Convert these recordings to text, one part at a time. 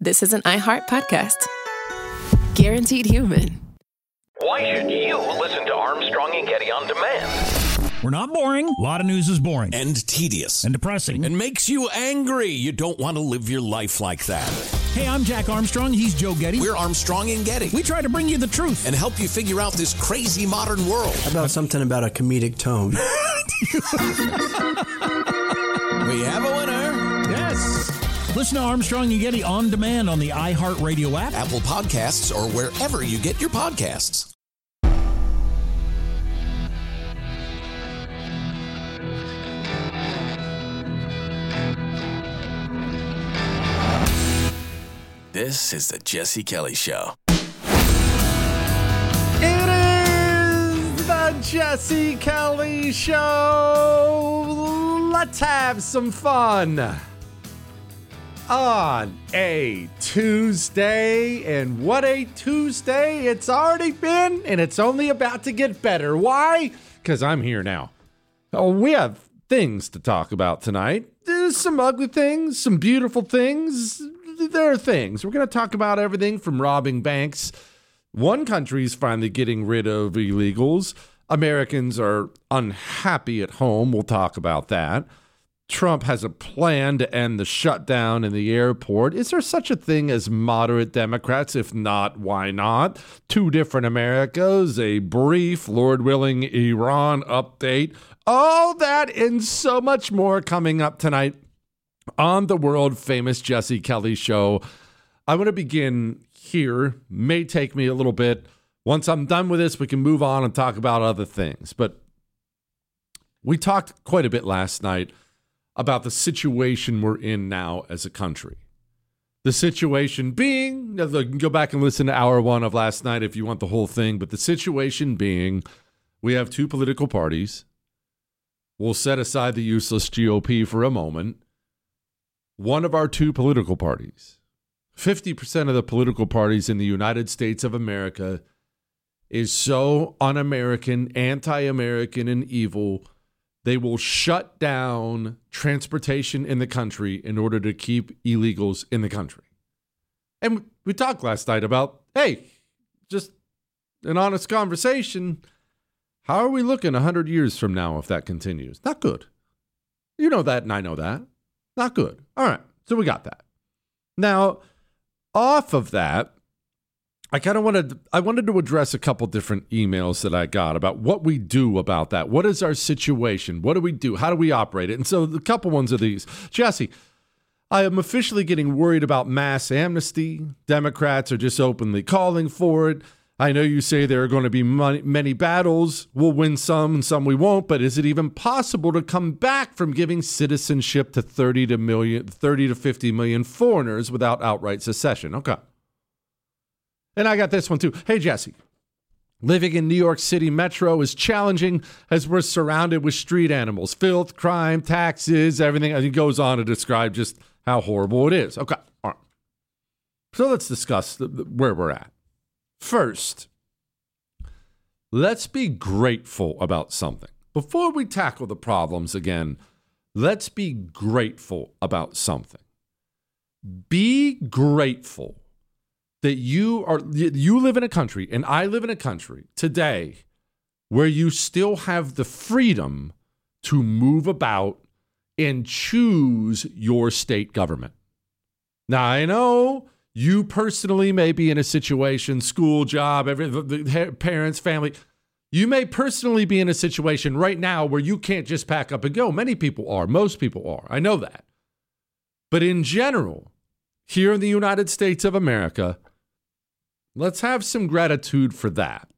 this is an iHeart podcast. Guaranteed human. Why should you listen to Armstrong and Getty on demand? We're not boring. A lot of news is boring. And tedious. And depressing. And makes you angry. You don't want to live your life like that. Hey, I'm Jack Armstrong. He's Joe Getty. We're Armstrong and Getty. We try to bring you the truth. And help you figure out this crazy modern world. How about something about a comedic tone? We have a winner. Yes. Listen to Armstrong and Getty on demand on the iHeartRadio app, Apple Podcasts, or wherever you get your podcasts. This is the Jesse Kelly Show. It is the Jesse Kelly Show. Let's have some fun on a Tuesday. And what a Tuesday it's already been, and it's only about to get better. Why? Because I'm here now. Oh, we have things to talk about tonight. There's some ugly things, some beautiful things. There are things. We're going to talk about everything from robbing banks. One country's finally getting rid of illegals. Americans are unhappy at home. We'll talk about that. Trump has a plan to end the shutdown in the airport. Is there such a thing as moderate Democrats? If not, why not? Two different Americas, a brief, Lord willing, Iran update. All that and so much more coming up tonight on the world famous Jesse Kelly Show. I want to begin here. May take me a little bit. Once I'm done with this, we can move on and talk about other things. But we talked quite a bit last night about the situation we're in now as a country. The situation being, you can go back and listen to hour one of last night if you want the whole thing, but the situation being, we have two political parties. We'll set aside the useless GOP for a moment. One of our two political parties, 50% of the political parties in the United States of America, is so un-American, anti-American, and evil, they will shut down transportation in the country in order to keep illegals in the country. And we talked last night about, hey, just an honest conversation. How are we looking 100 years from now if that continues? Not good. You know that, and I know that. Not good. All right, so we got that. Now, off of that, I wanted to address a couple different emails that I got about what we do about that. What is our situation? What do we do? How do we operate it? And so a couple ones of these. Jesse, I am officially getting worried about mass amnesty. Democrats are just openly calling for it. I know you say there are going to be many battles. We'll win some and some we won't, but is it even possible to come back from giving citizenship to 30 to 50 million foreigners without outright secession? Okay. And I got this one too. Hey, Jesse, living in New York City Metro is challenging as we're surrounded with street animals, filth, crime, taxes, everything. It goes on to describe just how horrible it is. Okay. All right. So let's discuss where we're at. First, let's be grateful about something. Before we tackle the problems again, let's be grateful about something. Be grateful that you live in a country, and I live in a country today where you still have the freedom to move about and choose your state government. Now, I know you personally may be in a situation, school, job, parents, family. You may personally be in a situation right now where you can't just pack up and go. Many people are. Most people are. I know that. But in general, here in the United States of America, let's have some gratitude for that.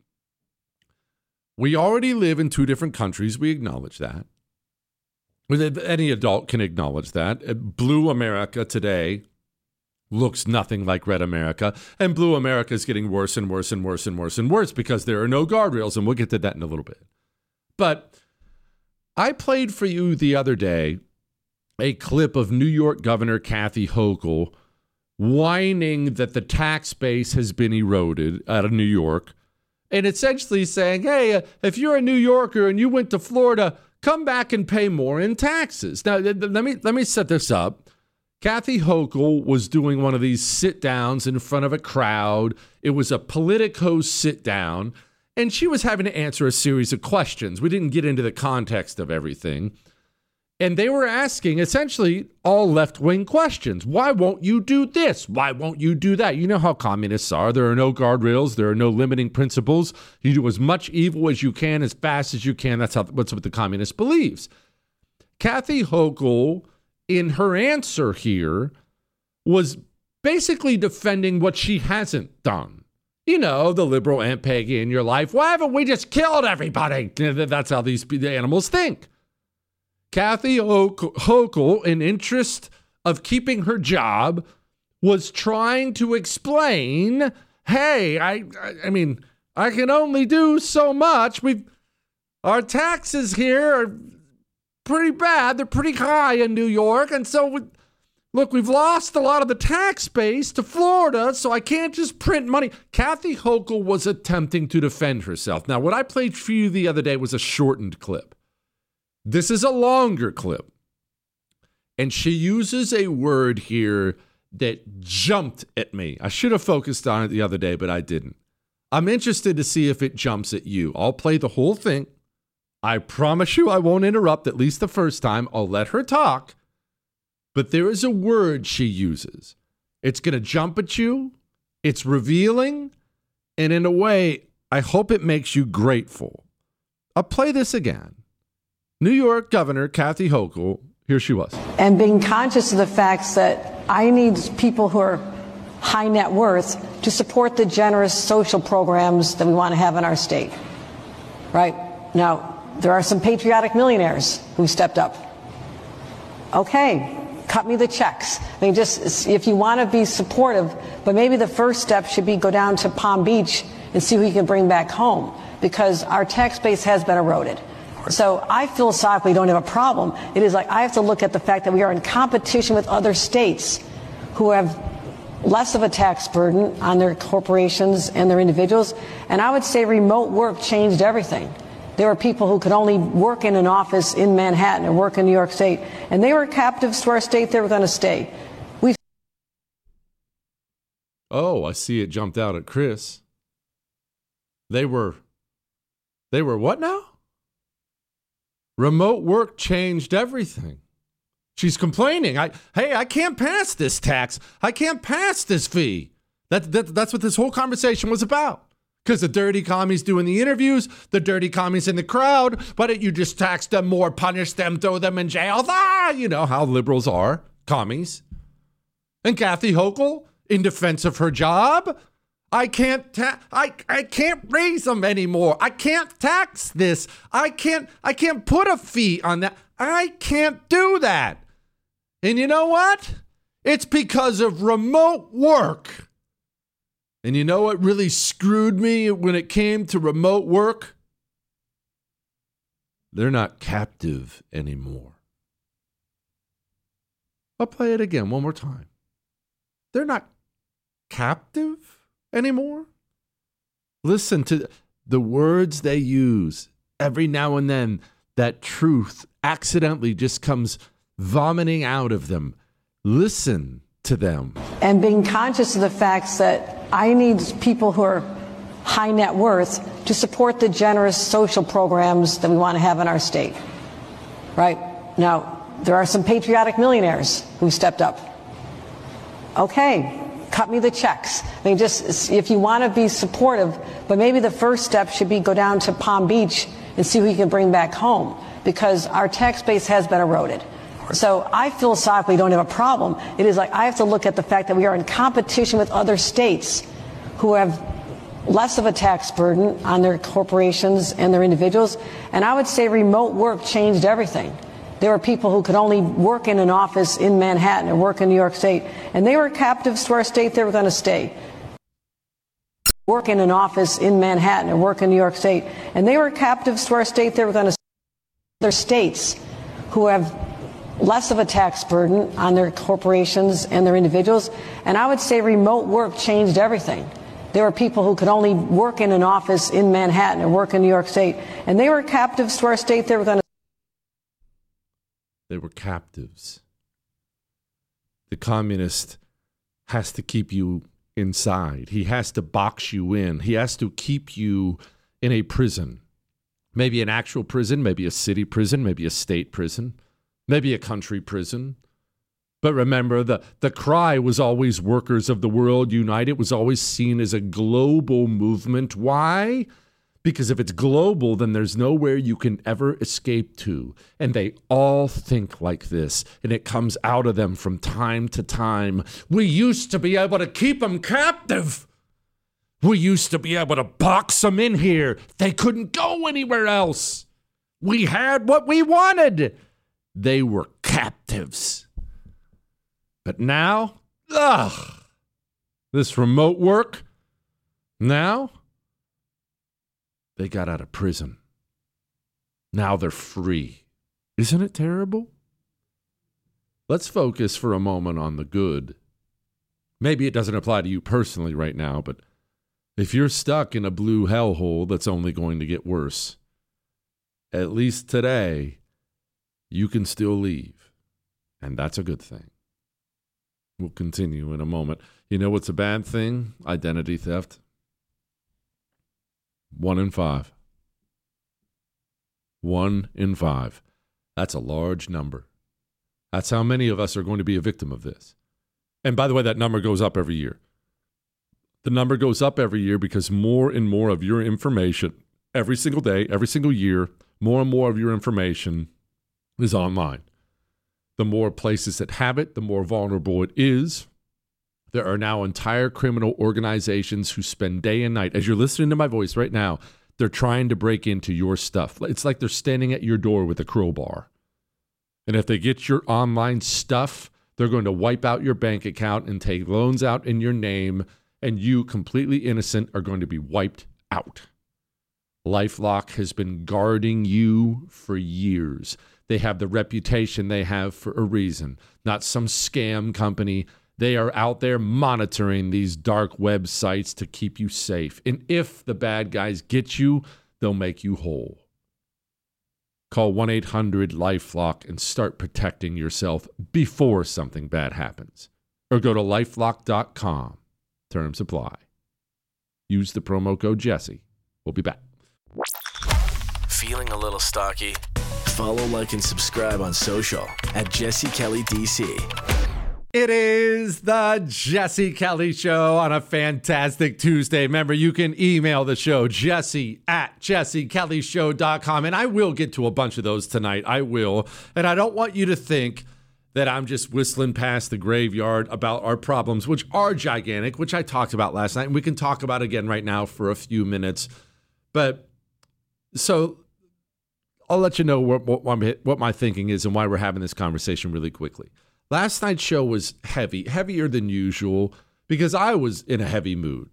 We already live in two different countries. We acknowledge that. Any adult can acknowledge that. Blue America today looks nothing like red America, and blue America is getting worse and worse and worse and worse and worse because there are no guardrails, and we'll get to that in a little bit. But I played for you the other day a clip of New York Governor Kathy Hochul whining that the tax base has been eroded out of New York, and essentially saying, hey, if you're a New Yorker and you went to Florida, come back and pay more in taxes. Now, let me set this up. Kathy Hochul was doing one of these sit-downs in front of a crowd. It was a Politico sit-down, and she was having to answer a series of questions. We didn't get into the context of everything. And they were asking essentially all left-wing questions. Why won't you do this? Why won't you do that? You know how communists are. There are no guardrails. There are no limiting principles. You do as much evil as you can, as fast as you can. That's what the communist believes. Kathy Hochul, in her answer here, was basically defending what she hasn't done. You know, the liberal Aunt Peggy in your life. Why haven't we just killed everybody? That's how these animals think. Kathy Hochul, in interest of keeping her job, was trying to explain, hey, I mean, I can only do so much. Our taxes here are pretty bad. They're pretty high in New York. And so, look, we've lost a lot of the tax base to Florida, so I can't just print money. Kathy Hochul was attempting to defend herself. Now, what I played for you the other day was a shortened clip. This is a longer clip. And she uses a word here that jumped at me. I should have focused on it the other day, but I didn't. I'm interested to see if it jumps at you. I'll play the whole thing. I promise you I won't interrupt, at least the first time. I'll let her talk. But there is a word she uses. It's going to jump at you. It's revealing. And in a way, I hope it makes you grateful. I'll play this again. New York Governor Kathy Hochul, here she was. And being conscious of the facts that I need people who are high net worth to support the generous social programs that we want to have in our state. Right? Now, there are some patriotic millionaires who stepped up. Okay, cut me the checks. I mean, just if you want to be supportive, but maybe the first step should be go down to Palm Beach and see who you can bring back home, because our tax base has been eroded. So I philosophically don't have a problem. It is like I have to look at the fact that we are in competition with other states who have less of a tax burden on their corporations and their individuals. And I would say remote work changed everything. There were people who could only work in an office in Manhattan or work in New York State, and they were captives to our state. They were going to stay. Oh, I see it jumped out at Chris. They were what now? Remote work changed everything. She's complaining. I can't pass this tax. I can't pass this fee. That's what this whole conversation was about. Because the dirty commies doing the interviews, the dirty commies in the crowd. Why don't you just tax them more, punish them, throw them in jail? You know how liberals are, commies. And Kathy Hochul, in defense of her job, I can't raise them anymore. I can't tax this. I can't put a fee on that. I can't do that. And you know what? It's because of remote work. And you know what really screwed me when it came to remote work? They're not captive anymore. I'll play it again one more time. They're not captive anymore. Listen to the words they use. Every now and then, that truth accidentally just comes vomiting out of them. Listen to them. And being conscious of the facts that I need people who are high net worth to support the generous social programs that we want to have in our state. Right? Now, there are some patriotic millionaires who stepped up. Okay, cut me the checks. I mean, just if you want to be supportive, but maybe the first step should be go down to Palm Beach and see who you can bring back home, because our tax base has been eroded. So I philosophically don't have a problem. It is like I have to look at the fact that we are in competition with other states who have less of a tax burden on their corporations and their individuals. And I would say remote work changed everything. There were people who could only work in an office in Manhattan or work in New York State, and they were captives to our state. They were going to stay. Work in an office in Manhattan or work in New York State, and they were captives to our state. They were going to stay. Other states who have less of a tax burden on their corporations and their individuals. And I would say remote work changed everything. There were people who could only work in an office in Manhattan or work in New York State, and they were captives to our state. They were captives. the communist has to keep you inside. He has to box you in. He has to keep you in a prison. Maybe an actual prison, maybe a city prison, maybe a state prison, maybe a country prison. But remember, the cry was always workers of the world unite. It was always seen as a global movement. Why? Because if it's global, then there's nowhere you can ever escape to. And they all think like this. And it comes out of them from time to time. We used to be able to keep them captive. We used to be able to box them in here. They couldn't go anywhere else. We had what we wanted. They were captives. But now, this remote work, now they got out of prison. Now they're free. Isn't it terrible? Let's focus for a moment on the good. Maybe it doesn't apply to you personally right now, but if you're stuck in a blue hellhole that's only going to get worse, at least today, you can still leave. And that's a good thing. We'll continue in a moment. You know what's a bad thing? Identity theft. 1 in 5. 1 in 5. That's a large number. That's how many of us are going to be a victim of this. And by the way, that number goes up every year. The number goes up every year because more and more of your information, every single day, every single year, more and more of your information is online. The more places that have it, the more vulnerable it is. There are now entire criminal organizations who spend day and night. As you're listening to my voice right now, they're trying to break into your stuff. It's like they're standing at your door with a crowbar. And if they get your online stuff, they're going to wipe out your bank account and take loans out in your name, and you, completely innocent, are going to be wiped out. LifeLock has been guarding you for years. They have the reputation they have for a reason, not some scam company. They are out there monitoring these dark websites to keep you safe. And if the bad guys get you, they'll make you whole. Call 1-800-LifeLock and start protecting yourself before something bad happens. Or go to lifelock.com. Terms apply. Use the promo code Jesse. We'll be back. Feeling a little stocky? Follow, like, and subscribe on social at Jesse Kelly DC. It is the Jesse Kelly Show on a fantastic Tuesday. Remember, you can email the show, jesse@jessekellyshow.com. And I will get to a bunch of those tonight. I will. And I don't want you to think that I'm just whistling past the graveyard about our problems, which are gigantic, which I talked about last night. And we can talk about again right now for a few minutes. But so I'll let you know what my thinking is and why we're having this conversation really quickly. Last night's show was heavier than usual, because I was in a heavy mood.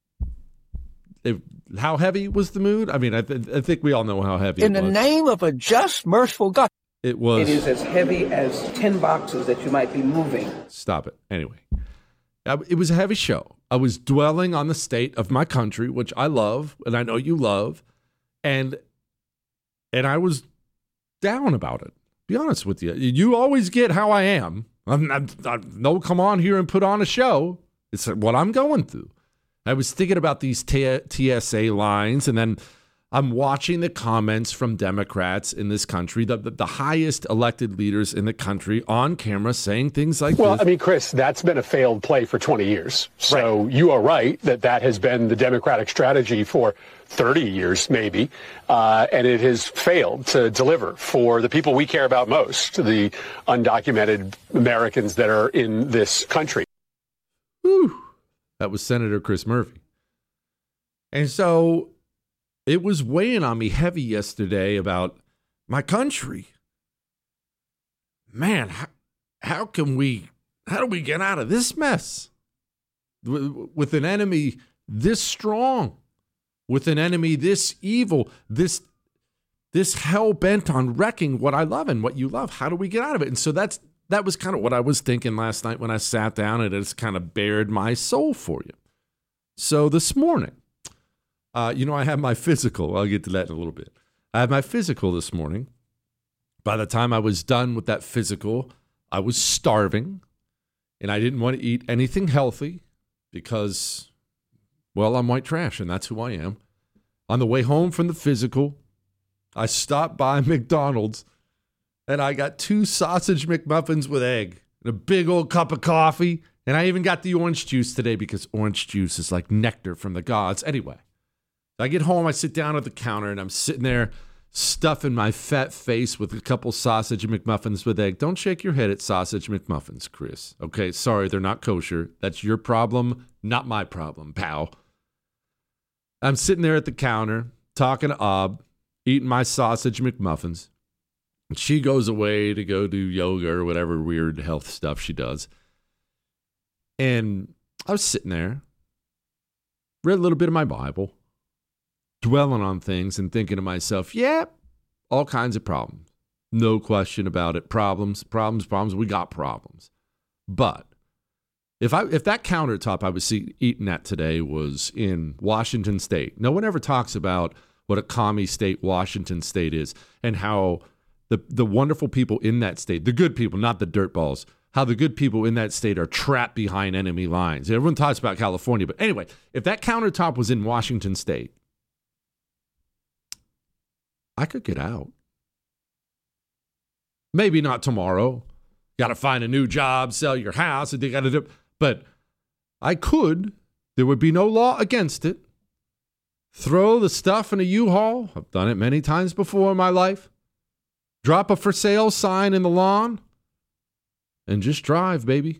How heavy was the mood? I mean, I think we all know how heavy it was. In the name of a just, merciful God. It was. It is as heavy as 10 boxes that you might be moving. Stop it. Anyway, it was a heavy show. I was dwelling on the state of my country, which I love, and I know you love, and I was down about it. Be honest with you. You always get how I am. I no come on here and put on a show. It's what I'm going through. I was thinking about these TSA lines, and then I'm watching the comments from Democrats in this country, the highest elected leaders in the country, on camera saying things like this. Well, I mean, Chris, that's been a failed play for 20 years. So you are right that has been the Democratic strategy for 30 years, maybe, and it has failed to deliver for the people we care about most, the undocumented Americans that are in this country. Whew. That was Senator Chris Murphy. And so it was weighing on me heavy yesterday about my country. Man, how do we get out of this mess? With an enemy this strong, with an enemy this evil, this hell bent on wrecking what I love and what you love. How do we get out of it? And so that was kind of what I was thinking last night when I sat down, and it's kind of bared my soul for you. So this morning, I have my physical. I'll get to that in a little bit. I had my physical this morning. By the time I was done with that physical, I was starving. And I didn't want to eat anything healthy because, well, I'm white trash, and that's who I am. On the way home from the physical, I stopped by McDonald's, and I got 2 sausage McMuffins with egg and a big old cup of coffee. And I even got the orange juice today because orange juice is like nectar from the gods. Anyway, I get home, I sit down at the counter, and I'm sitting there stuffing my fat face with a couple sausage McMuffins with egg. Don't shake your head at sausage McMuffins, Chris. Okay, sorry, they're not kosher. That's your problem, not my problem, pal. I'm sitting there at the counter, talking to Ob, eating my sausage McMuffins. And she goes away to go do yoga or whatever weird health stuff she does. And I was sitting there, read a little bit of my Bible, dwelling on things and thinking to myself, yeah, all kinds of problems. No question about it. Problems. We got problems. But if that countertop I was eating at today was in Washington State, no one ever talks about what a commie state Washington State is and how the wonderful people in that state, the good people, not the dirtballs, how the good people in that state are trapped behind enemy lines. Everyone talks about California. But anyway, if that countertop was in Washington State, I could get out. Maybe not tomorrow. Got to find a new job, sell your house, and they got to do. But I could. There would be no law against it. Throw the stuff in a U-Haul. I've done it many times before in my life. Drop a for sale sign in the lawn, and just drive, baby.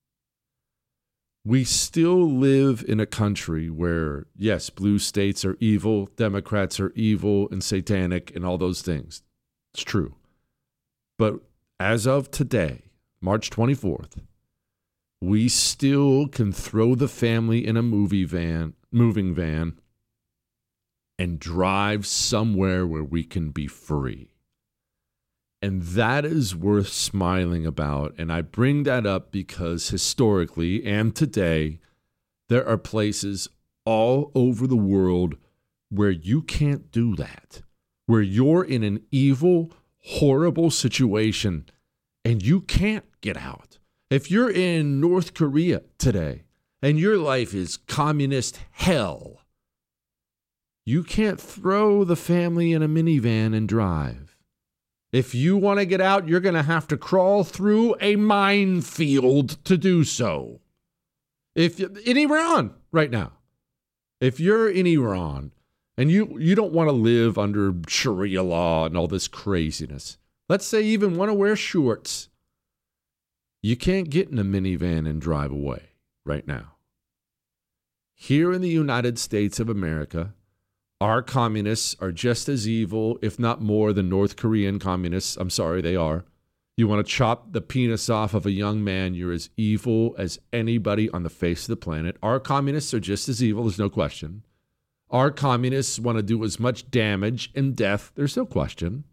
We still live in a country where, yes, blue states are evil, Democrats are evil and satanic and all those things. It's true. But as of today, March 24th, we still can throw the family in a moving van, and drive somewhere where we can be free. And that is worth smiling about. And I bring that up because historically and today, there are places all over the world where you can't do that, where you're in an evil, horrible situation and you can't get out. If you're in North Korea today and your life is communist hell, you can't throw the family in a minivan and drive. If you want to get out, you're going to have to crawl through a minefield to do so. In Iran right now, if you're in Iran and you don't want to live under Sharia law and all this craziness, let's say you even want to wear shorts, you can't get in a minivan and drive away right now. Here in the United States of America, our communists are just as evil, if not more, than North Korean communists. I'm sorry, they are. You want to chop the penis off of a young man, you're as evil as anybody on the face of the planet. Our communists are just as evil, there's no question. Our communists want to do as much damage and death, there's no question.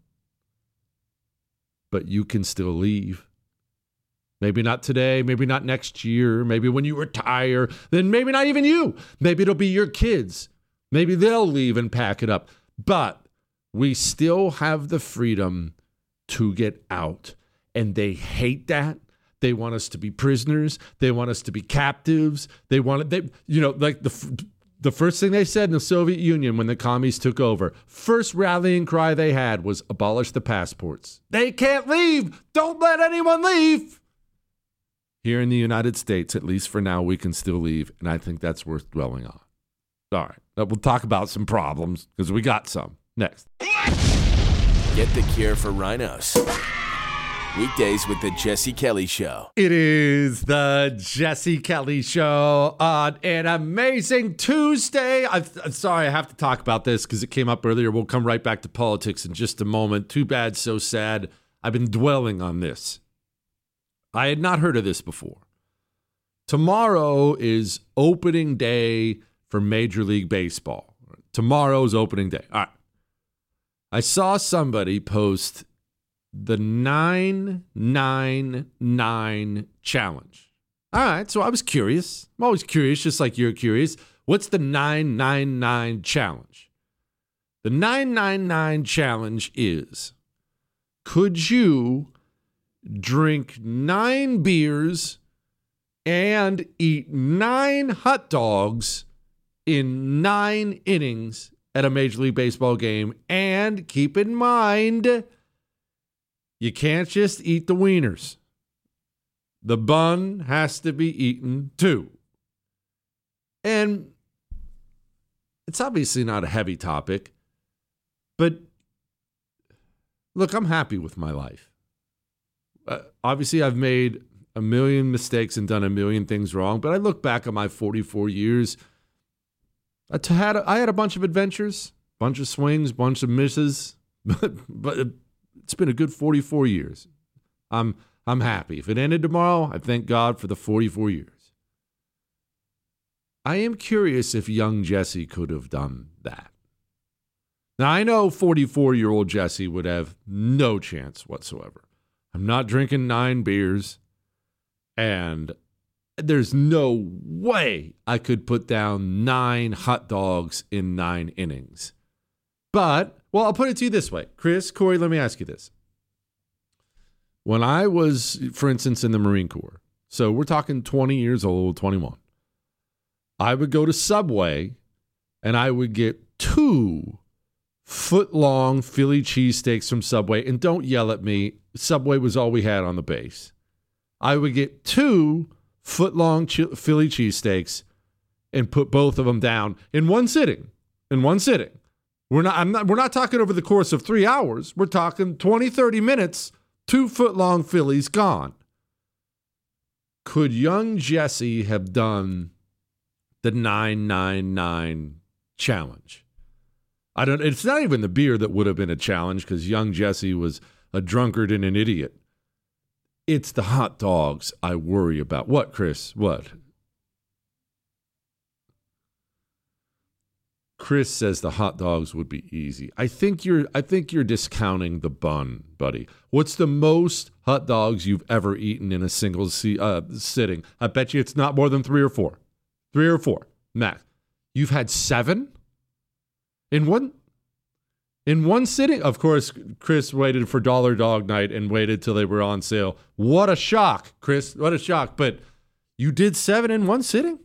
But you can still leave. Maybe not today, maybe not next year, maybe when you retire, then maybe not even you. Maybe it'll be your kids. Maybe they'll leave and pack it up. But we still have the freedom to get out. And they hate that. They want us to be prisoners. They want us to be captives. Like the first thing they said in the Soviet Union when the commies took over, first rallying cry they had was abolish the passports. They can't leave. Don't let anyone leave. Here in the United States, at least for now, we can still leave. And I think that's worth dwelling on. All right. We'll talk about some problems because we got some. Next. Get the cure for rhinos. Weekdays with the Jesse Kelly Show. It is the Jesse Kelly Show on an amazing Tuesday. I'm sorry, I have to talk about this because it came up earlier. We'll come right back to politics in just a moment. Too bad, so sad. I've been dwelling on this. I had not heard of this before. Tomorrow is opening day for Major League Baseball. Tomorrow's opening day. All right. I saw somebody post the 999 challenge. All right, so I was curious. I'm always curious, just like you're curious. What's the 999 challenge? The 999 challenge is, could you drink 9 beers and eat 9 hot dogs in 9 innings at a Major League Baseball game. And keep in mind, you can't just eat the wieners. The bun has to be eaten too. And it's obviously not a heavy topic, but look, I'm happy with my life. Obviously, I've made a million mistakes and done a million things wrong, but I look back at my 44 years. I had a bunch of adventures, bunch of swings, bunch of misses, but it's been a good 44 years. I'm happy. If it ended tomorrow, I thank God for the 44 years. I am curious if young Jesse could have done that. Now, I know 44-year-old Jesse would have no chance whatsoever. I'm not drinking 9 beers, and there's no way I could put down 9 hot dogs in 9 innings. But, well, I'll put it to you this way. Chris, Corey, let me ask you this. When I was, for instance, in the Marine Corps, so we're talking 20 years old, 21, I would go to Subway and I would get 2 foot-long Philly cheesesteaks from Subway. And don't yell at me. Subway was all we had on the base. I would get 2 foot-long Philly cheesesteaks and put both of them down in one sitting. We're not talking over the course of 3 hours. We're talking 20, 30 minutes, 2 foot-long Phillies gone. Could young Jesse have done the 999 challenge? It's not even the beer that would have been a challenge because young Jesse was a drunkard and an idiot. It's the hot dogs I worry about. What, Chris? What? Chris says the hot dogs would be easy. I think you're discounting the bun, buddy. What's the most hot dogs you've ever eaten in a single sitting? I bet you it's not more than 3 or 4. 3 or 4, max. You've had 7 in one sitting? Of course, Chris waited for Dollar Dog Night and waited till they were on sale. What a shock, Chris. What a shock. But you did 7 in one sitting?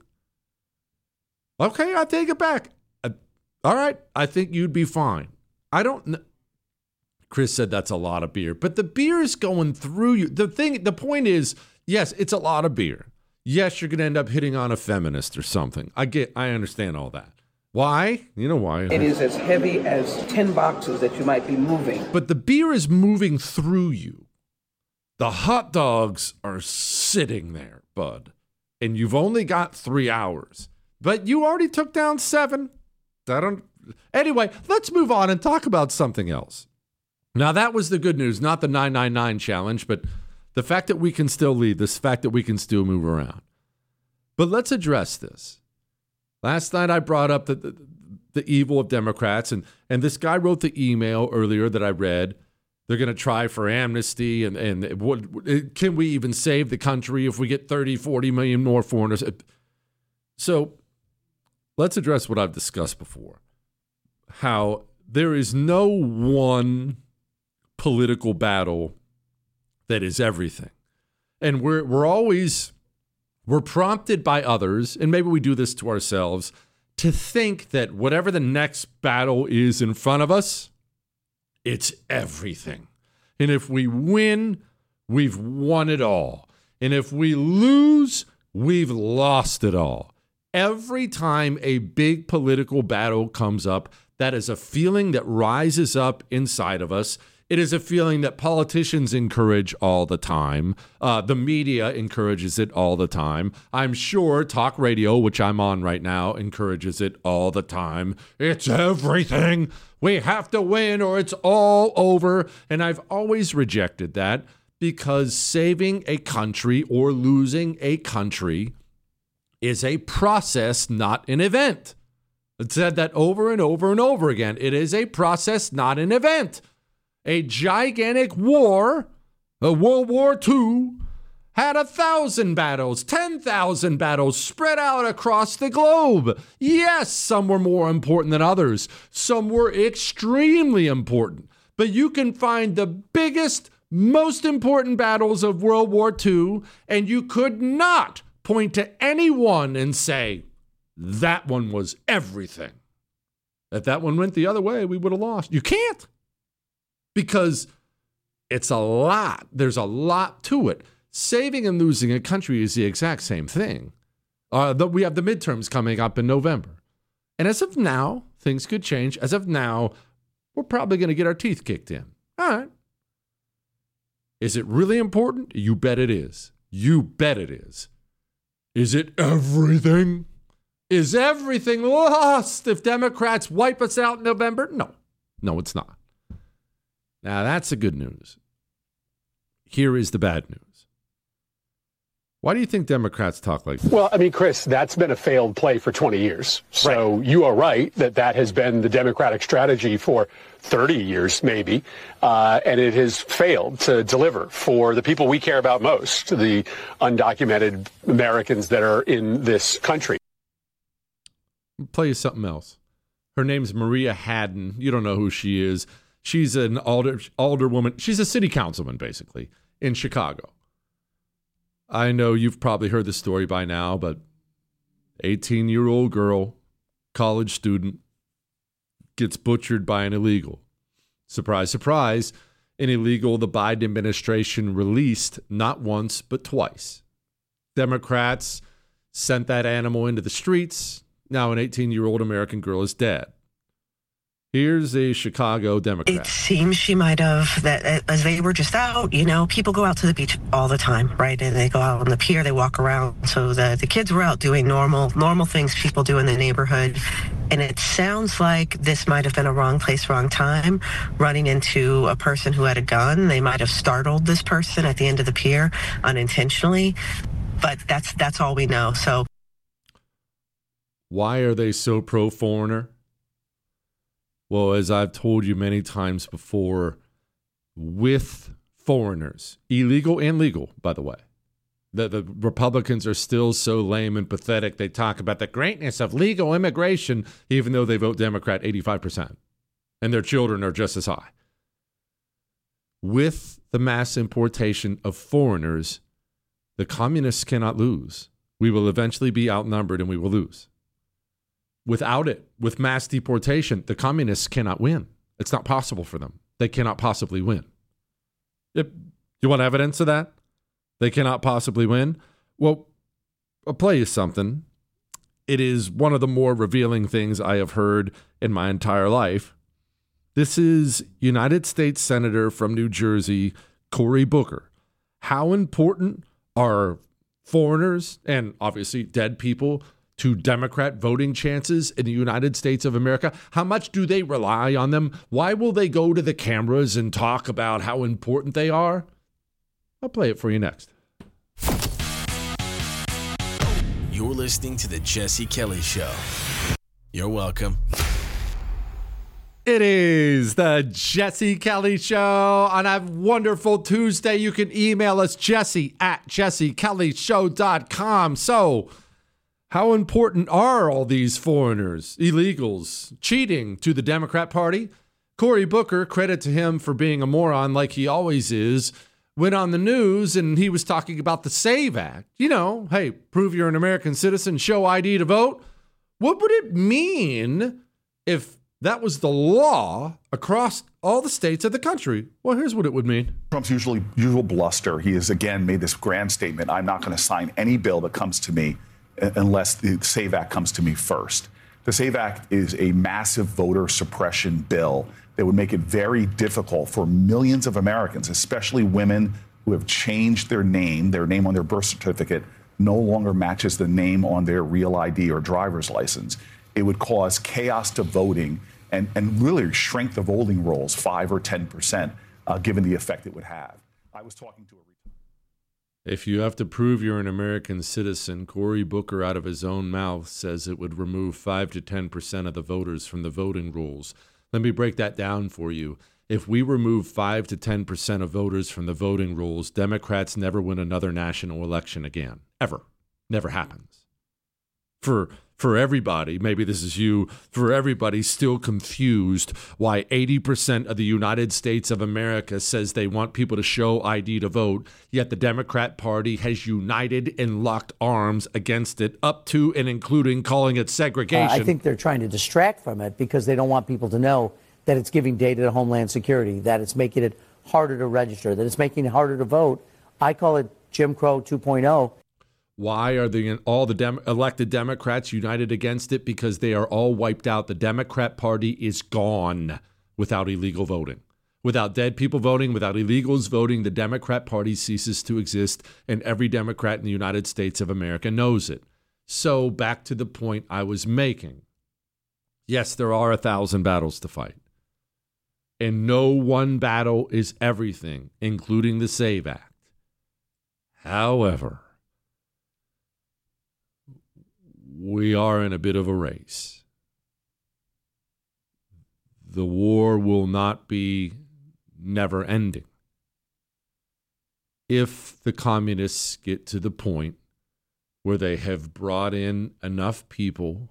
Okay, I take it back. All right, I think you'd be fine. I don't know. Chris said that's a lot of beer, but the beer is going through you. The point is, yes, it's a lot of beer. Yes, you're going to end up hitting on a feminist or something. I understand all that. Why? You know why. It is as heavy as 10 boxes that you might be moving. But the beer is moving through you. The hot dogs are sitting there, bud. And you've only got 3 hours. But you already took down 7. Anyway, let's move on and talk about something else. Now, that was the good news, not the 999 challenge, but the fact that we can still lead, this fact that we can still move around. But let's address this. Last night I brought up the evil of Democrats, and this guy wrote the email earlier that I read. They're going to try for amnesty, and what, can we even save the country if we get 30, 40 million more foreigners? So let's address what I've discussed before, how there is no one political battle that is everything. And we're prompted by others, and maybe we do this to ourselves, to think that whatever the next battle is in front of us, it's everything. And if we win, we've won it all. And if we lose, we've lost it all. Every time a big political battle comes up, that is a feeling that rises up inside of us. It is a feeling that politicians encourage all the time. The media encourages it all the time. I'm sure talk radio, which I'm on right now, encourages it all the time. It's everything. We have to win or it's all over. And I've always rejected that because saving a country or losing a country is a process, not an event. I've said that over and over and over again. It is a process, not an event. A gigantic war, World War II, had 1,000 battles, 10,000 battles spread out across the globe. Yes, some were more important than others. Some were extremely important. But you can find the biggest, most important battles of World War II, and you could not point to anyone and say, that one was everything. If that one went the other way, we would have lost. You can't. Because it's a lot. There's a lot to it. Saving and losing a country is the exact same thing. We have the midterms coming up in November. And as of now, things could change. As of now, we're probably going to get our teeth kicked in. All right. Is it really important? You bet it is. You bet it is. Is it everything? Is everything lost if Democrats wipe us out in November? No. No, it's not. Now, that's the good news. Here is the bad news. Why do you think Democrats talk like this? Well, I mean, Chris, that's been a failed play for 20 years. So You are right that has been the Democratic strategy for 30 years, maybe. And it has failed to deliver for the people we care about most, the undocumented Americans that are in this country. I'll play you something else. Her name's Maria Hadden. You don't know who she is. She's an alderwoman. She's a city councilman, basically, in Chicago. I know you've probably heard the story by now, but 18-year-old girl, college student, gets butchered by an illegal. Surprise, surprise, an illegal the Biden administration released not once, but twice. Democrats sent that animal into the streets. Now an 18-year-old American girl is dead. Here's a Chicago Democrat. It seems she might have, that as they were just out, people go out to the beach all the time, right? And they go out on the pier, they walk around. So the kids were out doing normal things people do in the neighborhood. And it sounds like this might have been a wrong place, wrong time, running into a person who had a gun. They might have startled this person at the end of the pier unintentionally. But that's all we know. So why are they so pro-foreigner? Well, as I've told you many times before, with foreigners, illegal and legal, by the way, the Republicans are still so lame and pathetic. They talk about the greatness of legal immigration, even though they vote Democrat 85%, and their children are just as high. With the mass importation of foreigners, the communists cannot lose. We will eventually be outnumbered and we will lose. Without it, with mass deportation, the communists cannot win. It's not possible for them. They cannot possibly win. You want evidence of that? They cannot possibly win? Well, I'll play you something. It is one of the more revealing things I have heard in my entire life. This is United States Senator from New Jersey, Cory Booker. How important are foreigners and obviously dead people to Democrat voting chances in the United States of America? How much do they rely on them? Why will they go to the cameras and talk about how important they are? I'll play it for you next. You're listening to The Jesse Kelly Show. You're welcome. It is the Jesse Kelly Show on a wonderful Tuesday. You can email us, jesse@jessekellyshow.com. So, how important are all these foreigners, illegals, cheating to the Democrat Party? Cory Booker, credit to him for being a moron like he always is, went on the news and he was talking about the SAVE Act. Hey, prove you're an American citizen, show ID to vote. What would it mean if that was the law across all the states of the country? Well, here's what it would mean. Trump's usual bluster. He has again made this grand statement. I'm not going to sign any bill that comes to me unless the SAVE Act comes to me first. The SAVE Act is a massive voter suppression bill that would make it very difficult for millions of Americans, especially women who have changed their name on their birth certificate no longer matches the name on their real ID or driver's license. It would cause chaos to voting and really shrink the voting rolls 5 or 10%, given the effect it would have. I was talking to a If you have to prove you're an American citizen, Cory Booker out of his own mouth says it would remove 5 to 10% of the voters from the voting rolls. Let me break that down for you. If we remove 5 to 10% of voters from the voting rolls, Democrats never win another national election again. Ever. Never happens. For for everybody, maybe this is you, for everybody still confused why 80% of the United States of America says they want people to show ID to vote, yet the Democrat Party has united and locked arms against it, up to and including calling it segregation. I think they're trying to distract from it because they don't want people to know that it's giving data to Homeland Security, that it's making it harder to register, that it's making it harder to vote. I call it Jim Crow 2.0. Why are all the elected Democrats united against it? Because they are all wiped out. The Democrat Party is gone without illegal voting. Without dead people voting, without illegals voting, the Democrat Party ceases to exist, and every Democrat in the United States of America knows it. So back to the point I was making. Yes, there are 1,000 battles to fight. And no one battle is everything, including the SAVE Act. However, we are in a bit of a race. The war will not be never ending. If the communists get to the point where they have brought in enough people,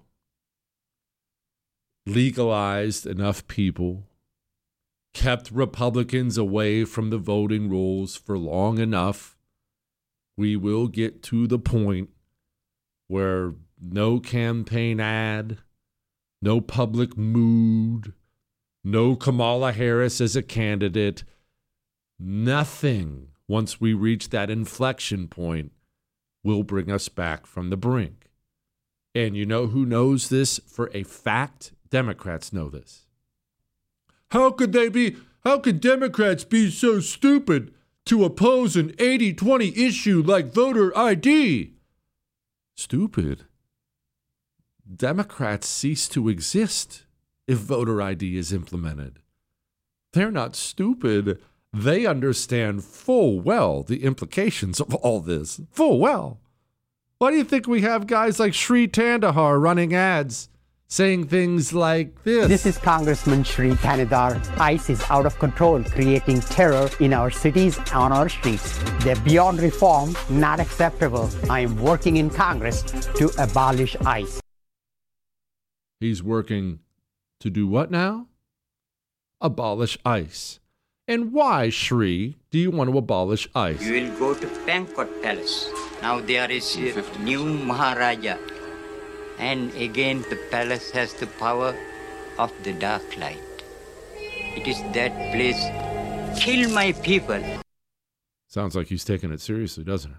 legalized enough people, kept Republicans away from the voting rolls for long enough, we will get to the point where no campaign ad, no public mood, no Kamala Harris as a candidate, nothing, once we reach that inflection point, will bring us back from the brink. And you know who knows this for a fact? Democrats know this. How could Democrats be so stupid to oppose an 80-20 issue like voter ID? Stupid. Democrats cease to exist if voter ID is implemented. They're not stupid. They understand full well the implications of all this. Full well. Why do you think we have guys like Sri Tandahar running ads saying things like this? This is Congressman Sri Tandahar. ICE is out of control, creating terror in our cities, on our streets. They're beyond reform, not acceptable. I am working in Congress to abolish ICE. He's working to do what now? Abolish ICE. And why, Sri, do you want to abolish ICE? You will go to Pankot Palace. Now there is a new Maharaja. And again, the palace has the power of the dark light. It is that place. Kill my people. Sounds like he's taking it seriously, doesn't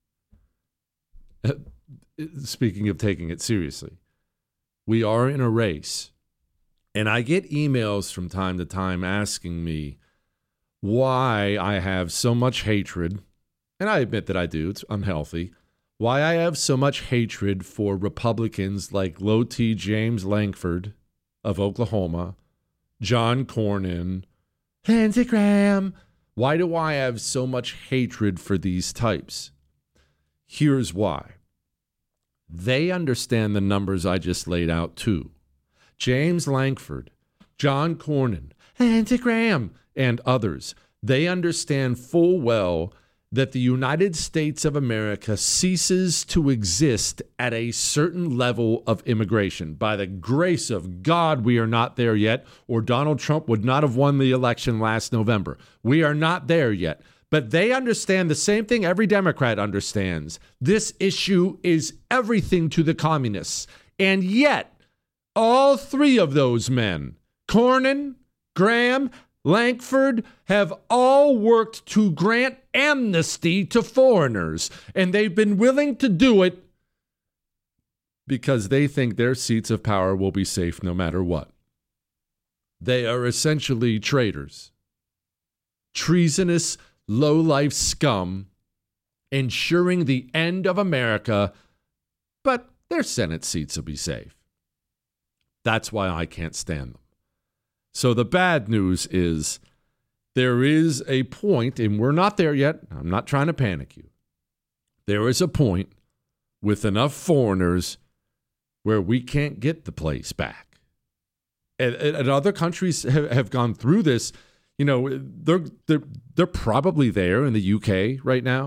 it? Speaking of taking it seriously, we are in a race. And I get emails from time to time asking me why I have so much hatred. And I admit that I do. It's unhealthy. Why I have so much hatred for Republicans like Low T. James Lankford of Oklahoma, John Cornyn, Lindsey Graham. Why do I have so much hatred for these types? Here's why. They understand the numbers I just laid out too. James Lankford, John Cornyn, Lindsey Graham, and others, they understand full well that the United States of America ceases to exist at a certain level of immigration. By the grace of God, we are not there yet, or Donald Trump would not have won the election last November. We are not there yet. But they understand the same thing every Democrat understands. This issue is everything to the communists. And yet, all three of those men, Cornyn, Graham, Lankford, have all worked to grant amnesty to foreigners, and they've been willing to do it because they think their seats of power will be safe no matter what. They are essentially traitors, treasonous, low-life scum, ensuring the end of America, but their Senate seats will be safe. That's why I can't stand them. So the bad news is there is a point, and we're not there yet. I'm not trying to panic you. There is a point with enough foreigners where we can't get the place back. And other countries have gone through this. You know, they're probably there in the UK right now.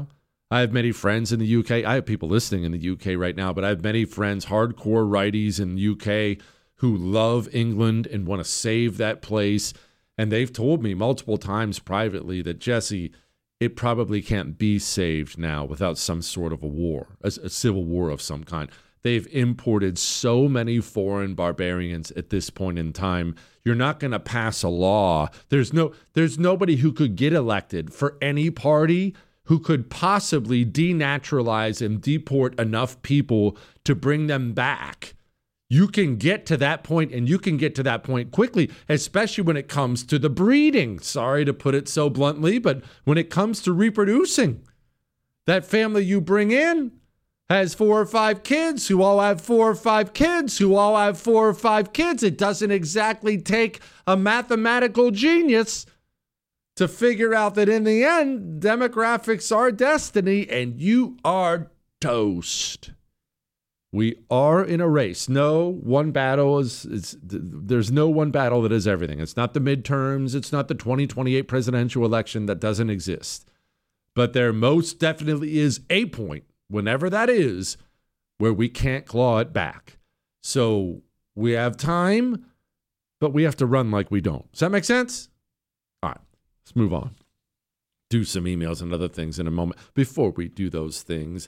I have many friends in the UK. I have people listening in the UK right now, but I have many friends, hardcore righties in the UK who love England and want to save that place. And they've told me multiple times privately that, Jesse, it probably can't be saved now without some sort of a war, a civil war of some kind. They've imported so many foreign barbarians at this point in time. You're not going to pass a law. There's nobody who could get elected for any party who could possibly denaturalize and deport enough people to bring them back. You can get to that point, and you can get to that point quickly, especially when it comes to the breeding. Sorry to put it so bluntly, but when it comes to reproducing, that family you bring in has 4 or 5 kids who all have 4 or 5 kids who all have 4 or 5 kids. It doesn't exactly take a mathematical genius to figure out that in the end, demographics are destiny, and you are toast. We are in a race. No one battle there's no one battle that is everything. It's not the midterms. It's not the 2028 presidential election. That doesn't exist. But there most definitely is a point, whenever that is, where we can't claw it back. So we have time, but we have to run like we don't. Does that make sense? All right, let's move on. Do some emails and other things in a moment. Before we do those things,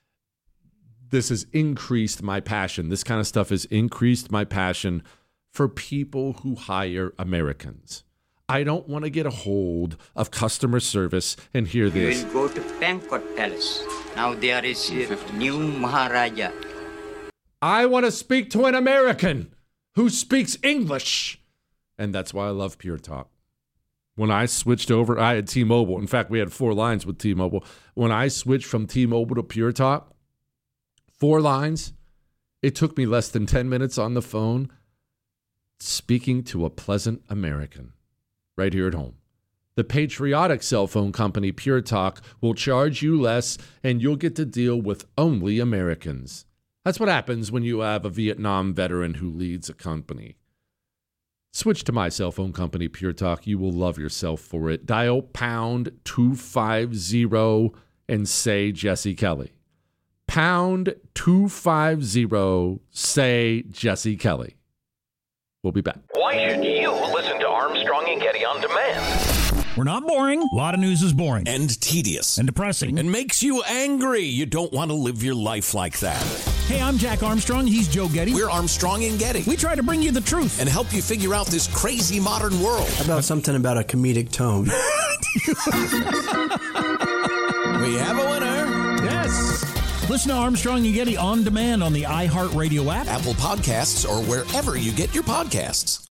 this has increased my passion. This kind of stuff has increased my passion for people who hire Americans. I don't want to get a hold of customer service and hear this. You will go to Pankot Palace. Now there is a new Maharaja. I want to speak to an American who speaks English. And that's why I love Pure Talk. When I switched over, I had T-Mobile. In fact, we had 4 lines with T-Mobile. When I switched from T-Mobile to Pure Talk, 4 lines, it took me less than 10 minutes on the phone speaking to a pleasant American right here at home. The patriotic cell phone company Pure Talk will charge you less, and you'll get to deal with only Americans. That's what happens when you have a Vietnam veteran who leads a company. Switch to my cell phone company, Pure Talk. You will love yourself for it. Dial pound 250 and say Jesse Kelly. Pound 250, say Jesse Kelly. We'll be back. Why should you listen to Armstrong and Getty on demand? We're not boring. A lot of news is boring. And tedious. And depressing. And makes you angry. You don't want to live your life like that. Hey, I'm Jack Armstrong. He's Joe Getty. We're Armstrong and Getty. We try to bring you the truth. And help you figure out this crazy modern world. How about something about a comedic tone? We have a winner. Yes. Listen to Armstrong and Getty on demand on the iHeartRadio app, Apple Podcasts, or wherever you get your podcasts.